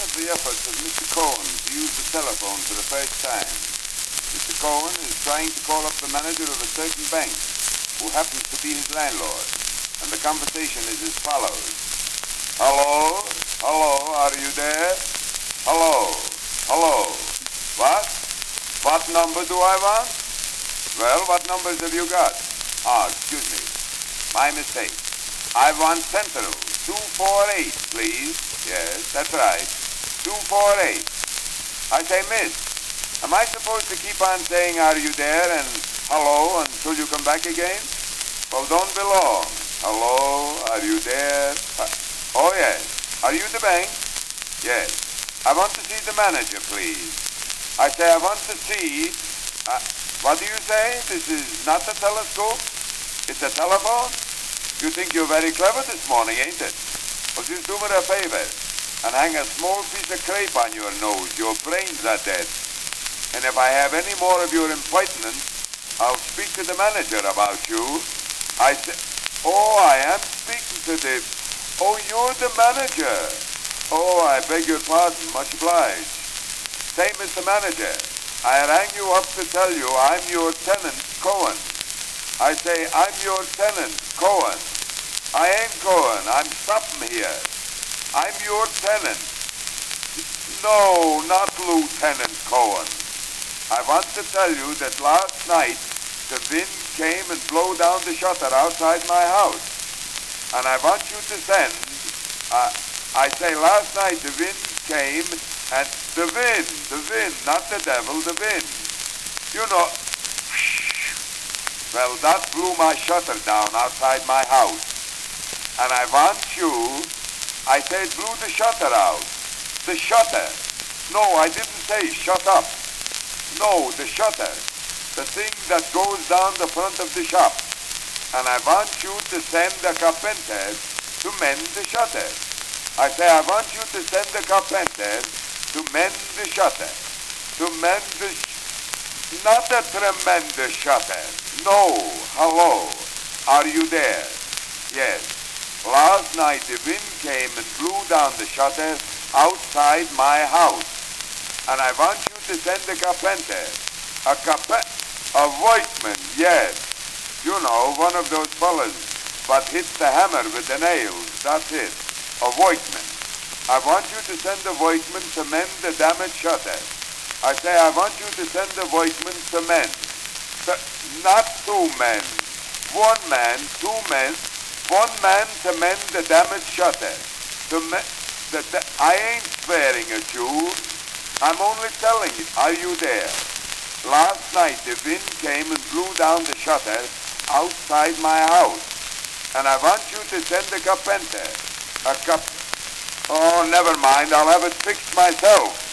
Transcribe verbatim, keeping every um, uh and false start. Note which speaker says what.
Speaker 1: of the efforts of Mister Cohen to use the telephone for the first time. Mister Cohen is trying to call up the manager of a certain bank, who happens to be his landlord, and the conversation is as follows. Hello? Hello? Are you there? Hello? Hello? What? What number do I want? Well, what numbers have you got? Ah, excuse me. My mistake. I want Sentinel. two four eight, please. Yes, that's right. two four eight. I say, miss, am I supposed to keep on saying, are you there, and hello, until you come back again? Well, don't be long. Hello, are you there? Uh, oh, yes. Are you the bank? Yes. I want to see the manager, please. I say, I want to see... Uh, what do you say? This is not a telescope? It's a telephone? You think you're very clever this morning, ain't it? Well, just do me a favor and hang a small piece of crepe on your nose. Your brains are dead. And if I have any more of your impertinence, I'll speak to the manager about you. I say, oh, I am speaking to the... Oh, you're the manager. Oh, I beg your pardon. Much obliged. Say, Mister Manager, I rang you up to tell you I'm your tenant, Cohen. I say, I'm your tenant, Cohen. I ain't Cohen. I'm stopping here. I'm your tenant. No, not Lieutenant Cohen. I want to tell you that last night the wind came and blew down the shutter outside my house. And I want you to send... Uh, I say last night the wind came and... The wind, the wind, not the devil, the wind. You know... Well, that blew my shutter down outside my house. And I want you... I said blew the shutter out. The shutter. No, I didn't say shut up. No, the shutter. The thing that goes down the front of the shop. And I want you to send the carpenter to mend the shutter. I say I want you to send the carpenter to mend the shutter. To mend the... Sh- not a tremendous shutter. No, hello, are you there? Yes. Last night the wind came and blew down the shutter outside my house. And I want you to send a carpenter. A carpenter, a workman, yes. You know, one of those fellas but hits the hammer with the nails, that's it. A workman. I want you to send a workman to mend the damaged shutter. I say I want you to send a workman to mend. Not two men. One man, two men, one man to mend the damaged shutter. To me- the, the, I ain't swearing at you. I'm only telling you, are you there? Last night the wind came and blew down the shutter outside my house. And I want you to send a carpenter. A cap- Oh, never mind, I'll have it fixed myself.